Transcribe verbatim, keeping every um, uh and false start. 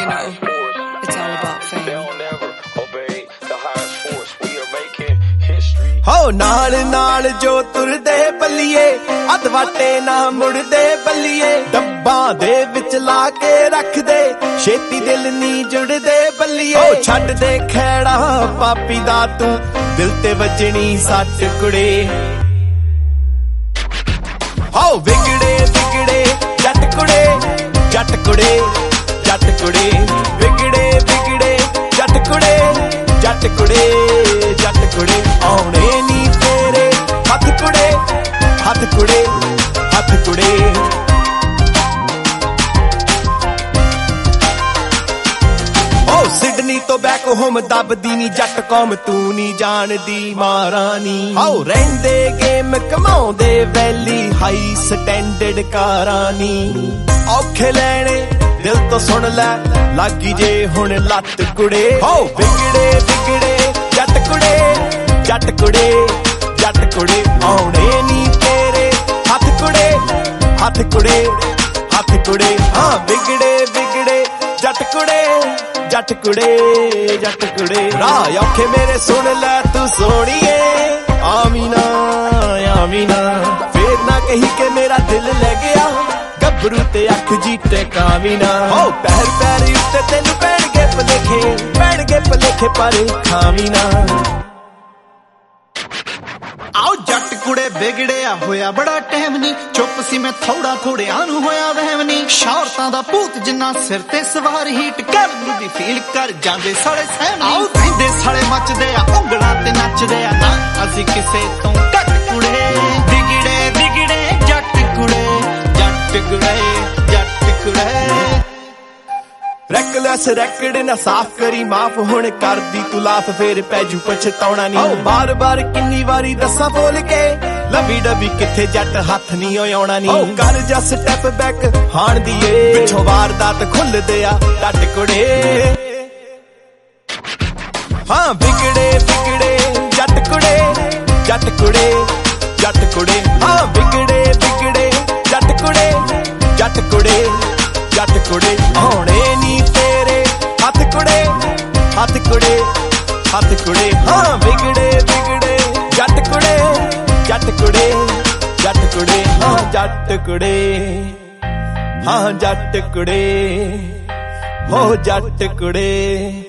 know, it's all about fame. ਹੋ ਨਾਲ ਨਾਲ ਜੋ ਤੁਰਦੇ ਬੱਲੀਏ ਅਦਵਾਟੇ ਨਾ ਮੁੜਦੇ ਬੱਲੀਏ ਡੱਬਾਂ ਦੇ ਵਿੱਚ ਲਾ ਕੇ ਰੱਖਦੇ ਛੇਤੀ ਦਿਲ ਨਹੀਂ ਜੁੜਦੇ ਬੱਲੀਏ ਹੋ ਛੱਡ ਦੇ ਖੈੜਾ ਪਾਪੀ ਦਾ ਤੂੰ ਦਿਲ ਤੇ ਵੱਜਣੀ ਸੱਟ ਕੁੜੇ ਹੋ ਵਿਗੜੇ ਵਿਗੜੇ ਜੱਟ ਕੁੜੇ ਜੱਟ ਕੁੜੇ ਜੱਟ ਕੁੜੇ ਵਿਗੜੇ ਵਿਗੜੇ ਜੱਟ ਕੁੜੇ ਜੱਟ ਕੁੜੇ ਜੱਟ ਕੁੜੇ ਆਉਣੇ ਨੀ ਤੇਰੇ ਹੱਥ ਕੁੜੇ ਹੱਥ ਕੁੜੇ ਹੱਥ ਕੁੜੇ ਓ ਸਿਡਨੀ ਤੋਂ ਬੈਕ ਹੋਮ ਦੱਬਦੀ ਨੀ ਜੱਟ ਕੌਮ ਤੂੰ ਨੀ ਜਾਣਦੀ ਮਾਰਾਨੀ ਆਓ ਰਹਿੰਦੇ ਗੇਮ ਕਮਾਉਂਦੇ ਵੈਲੀ ਹਾਈ ਸਟੈਂਡਰਡ ਕਾਰਾਂ ਨੀ ਔਖੇ ਲੈਣੇ ਦਿਲ ਤੋਂ ਸੁਣ ਲੈ ਲੱਗੀ ਜੇ ਹੁਣ ਲੱਤ ਕੁੜੇ ਹੋ ਵਿਗੜੇ ਵਿਗੜੇ ਜੱਟ ਕੁੜੇ ਜੱਟ ਕੁੜੇ ਜੱਟ ਕੁੜੇ ਆਉਣੇ ਨੀ ਤੇਰੇ ਹੱਥ ਕੁੜੇ ਹੱਥ ਕੁੜੇ ਹੱਥ ਕੁੜੇ ਹਾਂ ਵਿਗੜੇ ਵਿਗੜੇ ਜੱਟ ਕੁੜੇ ਜੱਟ ਕੁੜੇ ਜੱਟ ਕੁੜੇ ਰਾਹ ਔਖੇ ਮੇਰੇ ਸੁਣ ਲੈ ਤੂੰ ਸੋਹਣੀਏ ਆਮੀਨਾ ਆਮੀਨਾ ਫੇਰ ਨਾ ਕਹੀ ਕਿ ਮੇਰਾ ਦਿਲ ਲੈ ਗਿਆ ਗੱਭਰੂ ਤੇ ਅੱਖ ਜੀ ਟਿਕਾਵੀ ਨਾ ਹੋ ਪੈਰ ਪੈਰ ਉੱਤੇ ਤੈਨੂੰ ਪੈਣਗੇ ਭਲੇਖੇ ਪੈਣਗੇ ਭਲੇਖੇ ਪਰ ਖਾਵੀ ਨਾ ਆਓ ਜੱਟ ਕੁੜੇ ਵਿਗੜਿਆ ਹੋਇਆ ਬੜਾ ਟਾਈਮ ਨਹੀਂ ਚੁੱਪ ਸੀ ਮੈਂ ਥੋੜਾ ਥੋੜਿਆਂ ਨੂੰ ਹੋਇਆ ਵਹਿਮ ਨਹੀਂ ਸ਼ੌਰਤਾਂ ਦਾ ਭੂਤ ਜਿੰਨਾ ਸਿਰ ਤੇ ਸਵਾਰ ਹੀਟ ਕਰ ਦੀ ਫੀਲ ਕਰ ਜਾਂਦੇ ਸਾਲੇ ਸਹਿਮ ਆਓ ਰਹਿੰਦੇ ਸਾਲੇ ਮੱਚਦੇ ਆ ਉਂਗਲਾਂ ਤੇ ਨੱਚਦੇ ਆ ਨਾ ਅਸੀਂ ਕਿਸੇ ਤੋਂ ਘੱਟ ਕੁੜੇ ਵਿਗੜੇ ਵਿਗੜੇ ਜੱਟ ਕੁੜੇ ਜੱਟ ਕੁੜੇ ਜੱਟ ਕੁੜੇ ਰੈਕਲੈਸ ਰੈਕਡ ਨਾ ਸਾਫ਼ ਕਰੀ ਮਾਫ ਹੁਣ ਕਰਦੀ ਤੂੰ ਲਾਫ ਫੇਰ ਪੈਜੂ ਪਛਤਾਉਣਾ ਨਹੀਂ ਬਾਰ ਬਾਰ ਕਿੰਨੀ ਵਾਰੀ ਦੱਸਾਂ ਬੋਲ ਕੇ ਲਵੀ ਡਬੀ ਕਿੱਥੇ ਜੱਟ ਹੱਥ ਨਹੀਂ ਆਉਣਾ ਨਹੀਂ ਕਰ ਜਾ ਸਟੈਪ ਬੈਕ ਹਾਣ ਦੀ ਏ ਪਿੱਛੋਂ ਵਾਰਦਾਤ ਖੁੱਲਦੇ ਆ ਡੱਟ ਕੁੜੇ ਹਾਂ ਵਿਗੜੇ ਵਿਗੜੇ ਜੱਟ ਕੁੜੇ ਜੱਟ ਕੁੜੇ ਜੱਟ ਕੁੜੇ ਹਾਂ ਵਿਗੜੇ ਵਿਗੜੇ ਜੱਟ ਕੁੜੇ ਜੱਟ ਕੁੜੇ ਜੱਟ ਕੁੜੇ ਆਉਣੇ ਨੀ ਤੇਰੇ ਹੱਥ ਕੁੜੇ ਹੱਥ ਕੁੜੇ ਹੱਥ ਕੁੜੇ ਹਾਂ ਵਿਗੜੇ ਵਿਗੜੇ ਜੱਟ ਕੁੜੇ ਜੱਟ ਕੁੜੇ ਜੱਟ ਕੁੜੇ ਹਾਂ ਜੱਟ ਕੁੜੇ ਹਾਂ ਜੱਟ ਕੁੜੇ ਹੋ ਜੱਟ ਕੁੜੇ